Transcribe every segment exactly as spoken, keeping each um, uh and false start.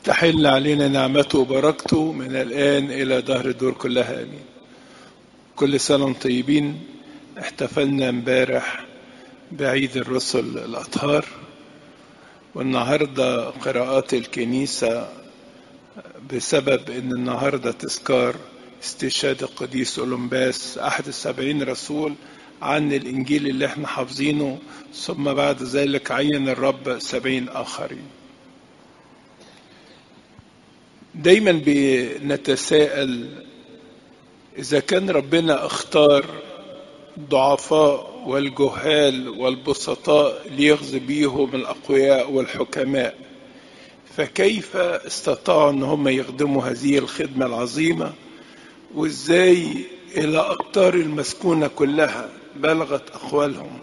تحل علينا نعمته وبركته من الآن إلى دهر الدور كلها آمين. كل سنة وانتم طيبين. احتفلنا امبارح بعيد الرسل الأطهار، والنهاردة قراءات الكنيسة بسبب ان النهاردة تذكار استشهاد القديس أولمباس أحد السبعين رسول عن الإنجيل اللي احنا حافظينه، ثم بعد ذلك عين الرب سبعين آخرين. دايما بنتساءل إذا كان ربنا اختار الضعفاء والجهال والبسطاء ليغزي بيهم الأقوياء والحكماء، فكيف استطاعوا ان هم يخدموا هذه الخدمة العظيمة، وازاي الى اقطار المسكونة كلها بلغت اقوالهم،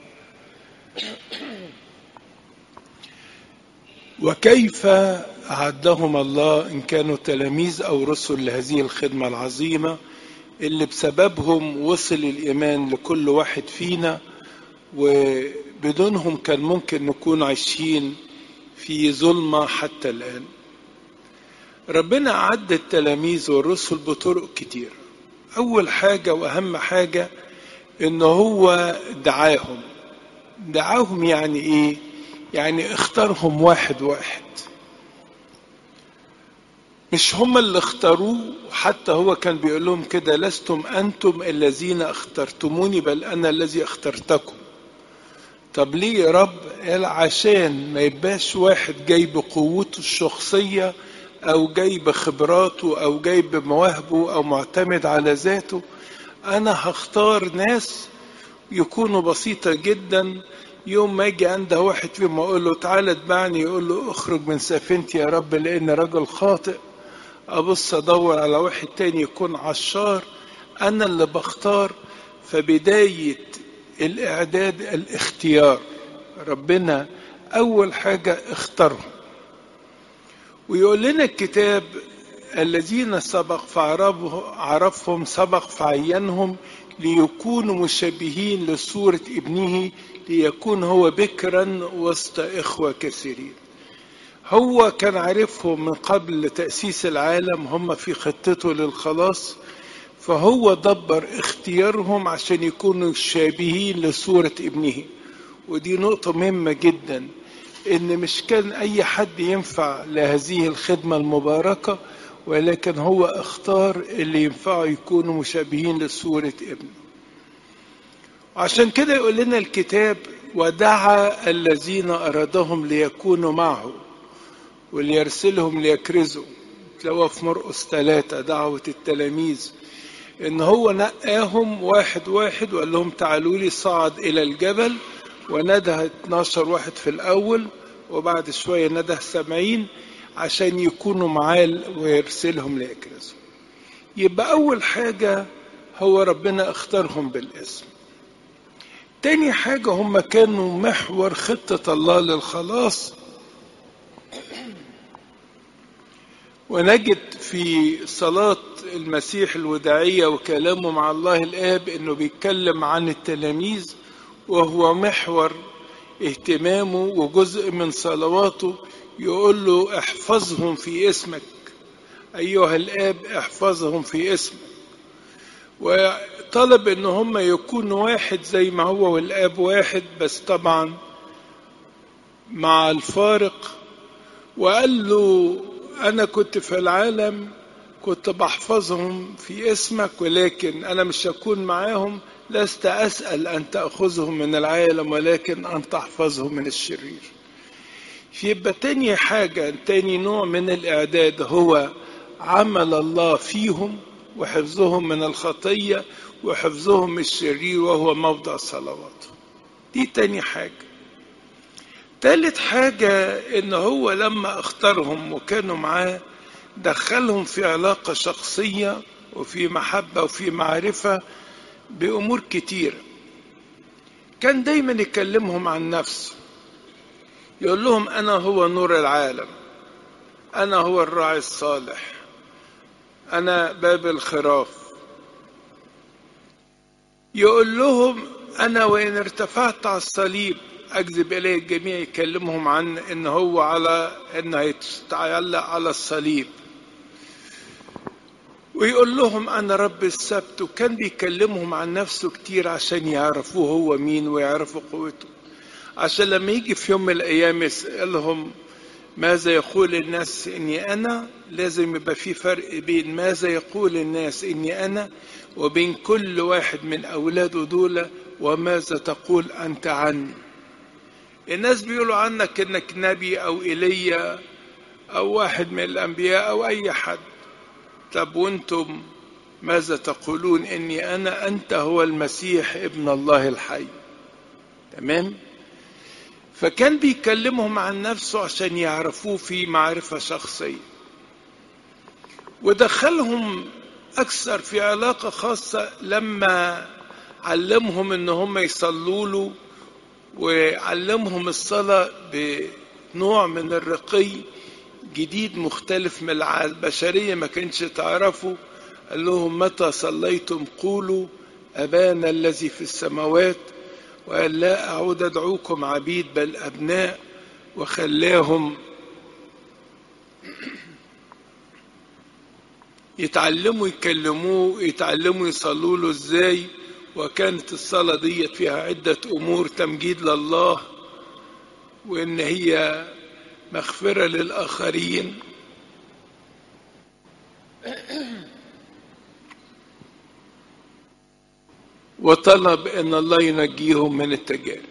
وكيف اعدهم الله ان كانوا تلاميذ او رسل لهذه الخدمة العظيمة اللي بسببهم وصل الايمان لكل واحد فينا، وبدونهم كان ممكن نكون عايشين في ظلمة حتى الآن. ربنا أعد التلاميذ والرسل بطرق كتير. أول حاجة وأهم حاجة إنه هو دعاهم. دعاهم يعني إيه؟ يعني اختارهم واحد واحد، مش هم اللي اختاروه. حتى هو كان بيقول لهم كده: لستم أنتم الذين اخترتموني بل أنا الذي اخترتكم. طب ليه يا رب؟ قال عشان ما يبقاش واحد جاي بقوته الشخصية او جاي بخبراته او جاي بمواهبه او معتمد على ذاته. انا هختار ناس يكونوا بسيطة جدا. يوم ما اجي عند واحد فيهم اقول له تعالى اتبعني، يقول له اخرج من سفينتي يا رب لان رجل خاطئ. ابص ادور على واحد تاني يكون عشار. انا اللي بختار. فبداية الاعداد الاختيار. ربنا اول حاجة اختارهم، ويقول لنا الكتاب: الذين سبق فعرفهم سبق فعينهم ليكونوا مشابهين لصورة ابنه ليكون هو بكرا وسط إخوة كثيرين. هو كان عارفهم من قبل تأسيس العالم، هم في خطته للخلاص، فهو دبر اختيارهم عشان يكونوا شابهين لصورة ابنه. ودي نقطة مهمة جدا، ان مش كان اي حد ينفع لهذه الخدمة المباركة، ولكن هو اختار اللي ينفعوا يكونوا مشابهين لصورة ابنه. عشان كده يقول لنا الكتاب: ودعا الذين ارادهم ليكونوا معه وليرسلهم ليكرزوا. تلاقوها في مرقس ثلاثة دعوة التلاميذ، ان هو نقاهم واحد واحد وقال لهم تعالوا لي. صعد الى الجبل وندى اتناشر واحد في الأول، وبعد شوية ندى سبعين عشان يكونوا معاه ويرسلهم ليكرزوا. يبقى أول حاجة هو ربنا اختارهم بالاسم. تاني حاجة هم كانوا محور خطة الله للخلاص. ونجد في صلاة المسيح الوداعية وكلامه مع الله الآب إنه بيتكلم عن التلاميذ، وهو محور اهتمامه وجزء من صلواته. يقول له: احفظهم في اسمك أيها الآب، احفظهم في اسمك. وطلب ان هم يكونوا واحد زي ما هو والآب واحد، بس طبعا مع الفارق. وقال له: أنا كنت في العالم كنت بحفظهم في اسمك، ولكن أنا مش هكون معاهم. لست أسأل أن تأخذهم من العالم، ولكن أن تحفظهم من الشرير. يبقى تاني حاجة، تاني نوع من الإعداد هو عمل الله فيهم وحفظهم من الخطية وحفظهم من الشرير، وهو موضع صلواته. دي تاني حاجة. تالت حاجة إن هو لما اختارهم وكانوا معاه دخلهم في علاقة شخصية وفي محبة وفي معرفة بأمور كتير. كان دايما يكلمهم عن نفسه، يقول لهم: أنا هو نور العالم، أنا هو الراعي الصالح، أنا باب الخراف. يقول لهم: أنا وإن ارتفعت على الصليب أجذب إليه الجميع يكلمهم عن إن هو على إن هيتعلق على الصليب، ويقول لهم أنا رب السبت. وكان بيكلمهم عن نفسه كتير عشان يعرفوه هو مين ويعرفوا قوته، عشان لما يجي في يوم من الأيام يسألهم ماذا يقول الناس إني أنا، لازم يبقى في فرق بين ماذا يقول الناس إني أنا وبين كل واحد من أولاده دول وماذا تقول أنت عني. الناس بيقولوا عنك إنك نبي أو إيليا أو واحد من الأنبياء أو أي حد، طب وانتم ماذا تقولون إني أنا؟ أنت هو المسيح ابن الله الحي. تمام؟ فكان بيكلمهم عن نفسه عشان يعرفوه في معرفة شخصية، ودخلهم أكثر في علاقة خاصة لما علمهم إن هم يصلوا له، وعلمهم الصلاة بنوع من الرقي جديد مختلف من البشرية ما كانش تعرفوا. قال لهم متى صليتم قولوا أبانا الذي في السماوات، وقال لا أعود أدعوكم عبيد بل أبناء، وخلاهم يتعلموا يكلموه، يتعلموا يصلوا له ازاي. وكانت الصلاة دي فيها عدة أمور: تمجيد لله، وإن هي مغفرة للآخرين، وطلب ان الله ينجيهم من التجارب.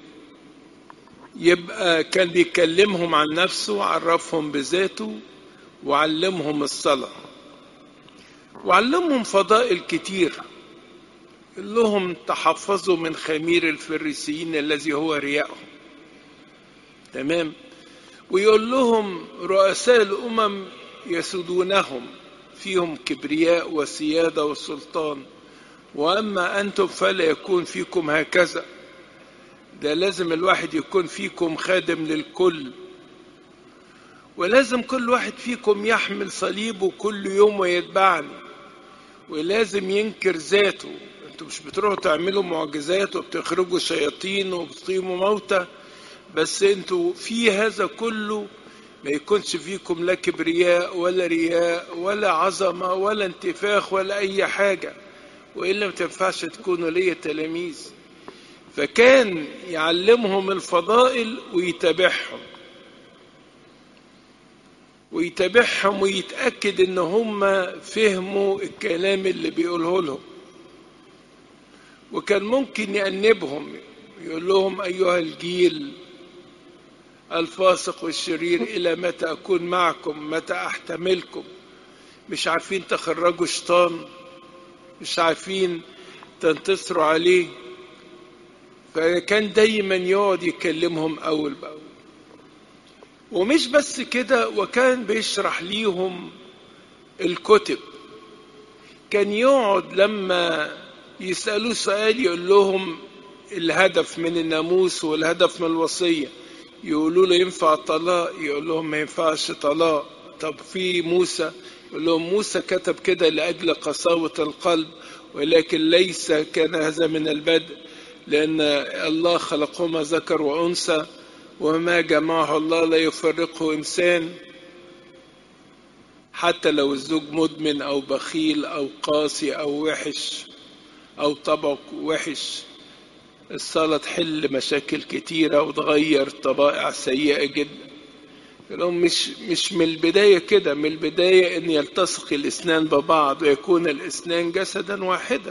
يبقى كان بيكلمهم عن نفسه، عرفهم بذاته، وعلمهم الصلاة، وعلمهم فضائل كتير. قال لهم تحفظوا من خمير الفريسيين الذي هو رياءهم. تمام؟ ويقول لهم رؤساء الأمم يسودونهم، فيهم كبرياء وسيادة وسلطان، وأما أنتم فلا يكون فيكم هكذا. ده لازم الواحد يكون فيكم خادم للكل، ولازم كل واحد فيكم يحمل صليبه كل يوم ويتبعني، ولازم ينكر ذاته. انتوا مش بتروحوا تعملوا معجزات وبتخرجوا شياطين وبتقيموا موتى، بس انتوا في هذا كله ما يكونش فيكم لا كبرياء ولا رياء ولا عظمة ولا انتفاخ ولا أي حاجة، وإلا ما تنفعش تكونوا ليا تلاميذ. فكان يعلمهم الفضائل ويتابعهم ويتابعهم ويتأكد ان هم فهموا الكلام اللي بيقوله لهم. وكان ممكن يأنبهم، يقول لهم أيها الجيل الفاسق والشرير، إلى متى أكون معكم؟ متى أحتملكم؟ مش عارفين تخرجوا شيطان، مش عارفين تنتصروا عليه. فكان دايما يقعد يكلمهم أول بأول. ومش بس كده، وكان بيشرح ليهم الكتب. كان يقعد لما يسألوه سؤال يقول لهم الهدف من الناموس والهدف من الوصية. يقولوا له ينفع طلاق؟ يقول لهم ما ينفعش طلاق. طب في موسى؟ يقول لهم موسى كتب كده لأجل قساوة القلب، ولكن ليس كان هذا من البدء، لأن الله خلقهما ذكر وأنثى، وما جمعه الله لا يفرقه إنسان. حتى لو الزوج مدمن أو بخيل أو قاسي أو وحش أو طبعه وحش، الصلاة تحل مشاكل كتيرة وتغير طبائع سيئة جدا. لهم مش مش من البداية كده، من البداية أن يلتصق الإسنان ببعض ويكون الإسنان جسدا واحدا.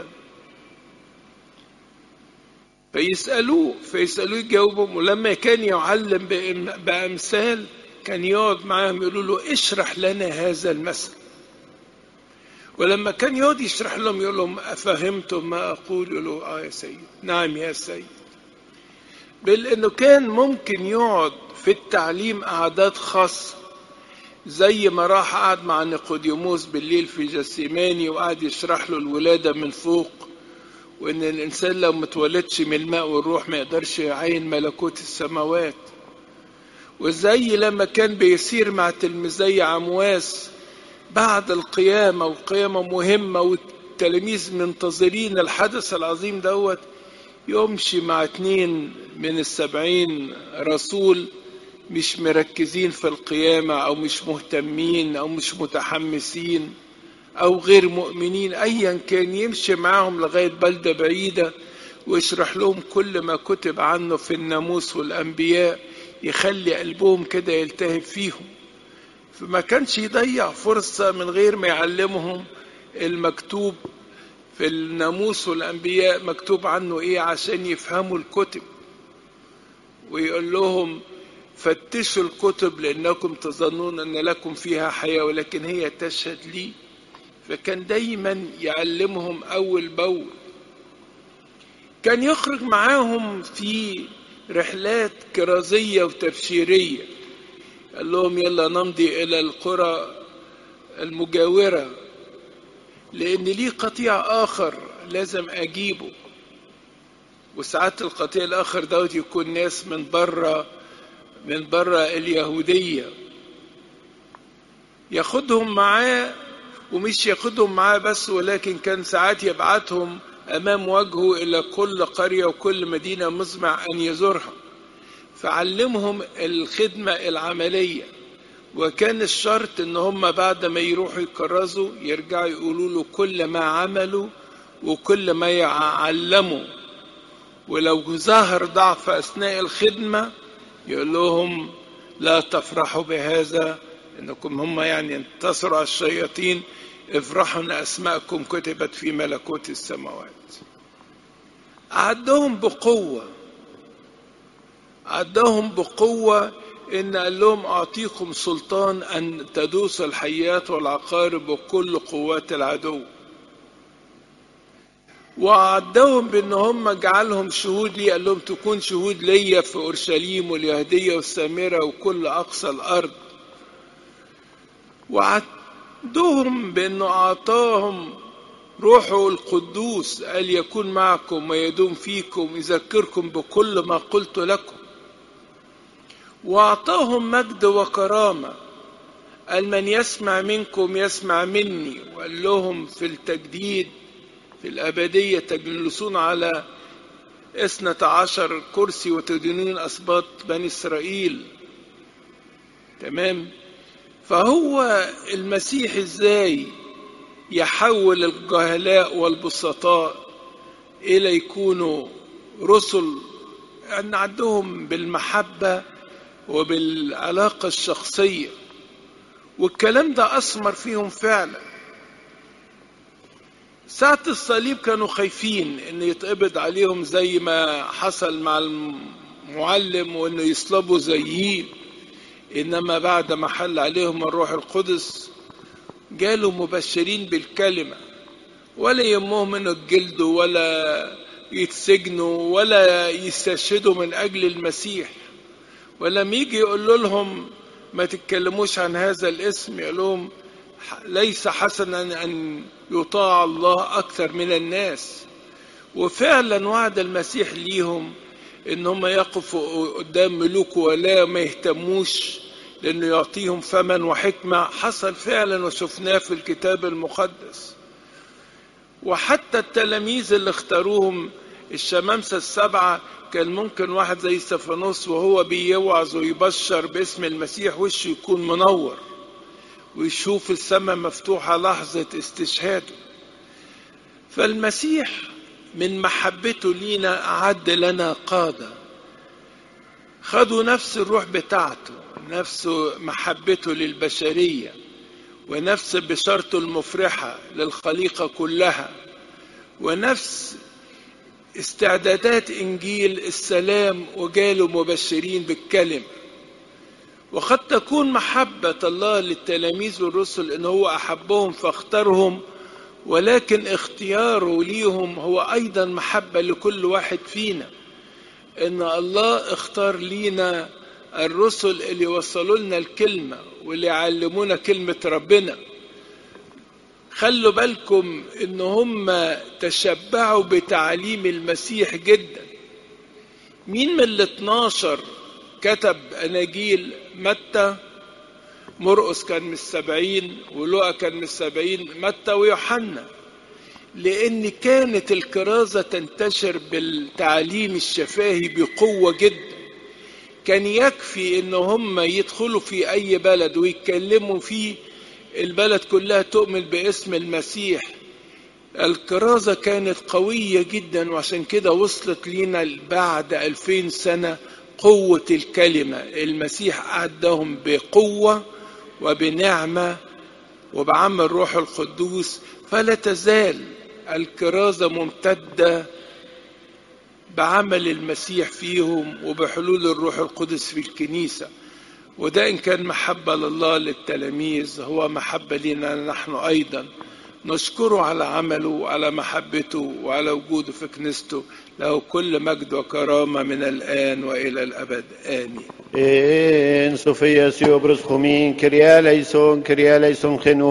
فيسألوه فيسألوه يجاوبهم. ولما كان يعلم بأمثال كان يقعد معاهم يقولوا له اشرح لنا هذا المثل. ولما كان يقعد يشرح لهم يقول لهم أفهمتم ما أقول؟ يقولوا آه يا سيد، نعم يا سيد. بل إنه كان ممكن يقعد في التعليم أعداد خاصة، زي ما راح قعد مع نيقوديموس بالليل في جسيماني وقعد يشرح له الولادة من فوق، وإن الإنسان لو متولدش من الماء والروح ما يقدرش يعين ملكوت السماوات. وزي لما كان بيسير مع تلميذي عمواس بعد القيامة، وقيامة مهمة والتلاميذ منتظرين الحدث العظيم دوت، يمشي مع اتنين من السبعين رسول مش مركزين في القيامة أو مش مهتمين أو مش متحمسين أو غير مؤمنين، أيا كان يمشي معهم لغاية بلدة بعيدة ويشرح لهم كل ما كتب عنه في الناموس والأنبياء، يخلي قلبهم كده يلتهب فيهم. فما كانش يضيع فرصة من غير ما يعلمهم المكتوب في الناموس والأنبياء مكتوب عنه إيه عشان يفهموا الكتب، ويقول لهم فتشوا الكتب لأنكم تظنون أن لكم فيها حياة ولكن هي تشهد لي. فكان دايما يعلمهم أول بأول. كان يخرج معاهم في رحلات كرازية وتبشيرية، قال لهم يلا نمضي إلى القرى المجاورة لأن لي قطيع آخر لازم أجيبه. وساعات القطيع الآخر دوت يكون ناس من برا من برا اليهودية، ياخدهم معاه، ومش ياخدهم معاه بس ولكن كان ساعات يبعتهم أمام وجهه إلى كل قرية وكل مدينة مزمع أن يزورها. فعلمهم الخدمة العملية، وكان الشرط ان هم بعد ما يروحوا يكرزوا يرجعوا يقولوا له كل ما عملوا وكل ما يعلموا، ولو ظهر ضعف اثناء الخدمة يقول لهم لا تفرحوا بهذا انكم هم يعني انتصروا على الشياطين، افرحوا ان اسماءكم كتبت في ملكوت السماوات. عدهم بقوة عدهم بقوة إن قال لهم أعطيكم سلطان أن تدوس الحيات والعقارب وكل قوات العدو. وعدهم بأن هم جعلهم شهود لي، قال لهم تكون شهود ليا في أورشليم واليهودية والسامرة وكل أقصى الأرض. وعدهم بأنه أعطاهم روحه القدوس، قال يكون معكم ويدوم فيكم يذكركم بكل ما قلت لكم. وأعطاهم مجد وكرامة، قال من يسمع منكم يسمع مني. وقال لهم في التجديد في الأبدية تجلسون على اثنة عشر كرسي وتدينون أسباط بني إسرائيل. تمام. فهو المسيح ازاي يحول الجهلاء والبسطاء إلى يكونوا رسل، أن عندهم بالمحبة وبالعلاقة الشخصية، والكلام ده أثمر فيهم فعلا. ساعة الصليب كانوا خايفين إن يتقبض عليهم زي ما حصل مع المعلم وإنه يصلبوا زيه، إنما بعد ما حل عليهم الروح القدس جالوا مبشرين بالكلمة، ولا يهمهم إنه يتجلدوا ولا يتسجنوا ولا يستشهدوا من أجل المسيح. ولما يجي يقول لهم ما تتكلموش عن هذا الاسم، يقول لهم ليس حسنا أن يطاع الله أكثر من الناس. وفعلا وعد المسيح ليهم إن هم يقفوا قدام ملوكه ولا ما يهتموش لأنه يعطيهم فما وحكمة. حصل فعلا وشفناه في الكتاب المقدس. وحتى التلاميذ اللي اختاروهم الشمامسة السبعة، كان ممكن واحد زي استفانوس وهو بيوعظ ويبشر باسم المسيح وشه يكون منور ويشوف السماء مفتوحة لحظة استشهاده. فالمسيح من محبته لينا أعد لنا قادة، خدوا نفس الروح بتاعته، نفس محبته للبشرية ونفس بشارته المفرحة للخليقة كلها ونفس استعدادات إنجيل السلام، وجالوا مبشرين بالكلمة. وقد تكون محبة الله للتلاميذ والرسل إن هو أحبهم فاختارهم، ولكن اختياره ليهم هو أيضا محبة لكل واحد فينا، إن الله اختار لينا الرسل اللي وصلوا لنا الكلمة واللي يعلمونا كلمة ربنا. خلوا بالكم إن هم تشبعوا بتعليم المسيح جدا. مين من الاثناشر كتب أناجيل؟ متى، مرقس كان من السبعين، ولوقا كان من السبعين، متى ويوحنا. لأن كانت الكرازة تنتشر بالتعليم الشفاهي بقوة جدا. كان يكفي ان هم يدخلوا في اي بلد ويتكلموا فيه، البلد كلها تؤمن باسم المسيح. الكرازة كانت قوية جدا، وعشان كده وصلت لنا بعد ألفين سنة قوة الكلمة. المسيح أعدهم بقوة وبنعمة وبعمل الروح القدوس، فلا تزال الكرازة ممتدة بعمل المسيح فيهم وبحلول الروح القدس في الكنيسة. وده إن كان محبة لله للتلاميذ، هو محبة لنا نحن أيضا. نشكره على عمله وعلى محبته وعلى وجوده في كنيسته. له كل مجد وكرامة من الآن وإلى الأبد، آمين. إن صوفيا سيوبرس خمين كريا ليسون كريا ليسون خنو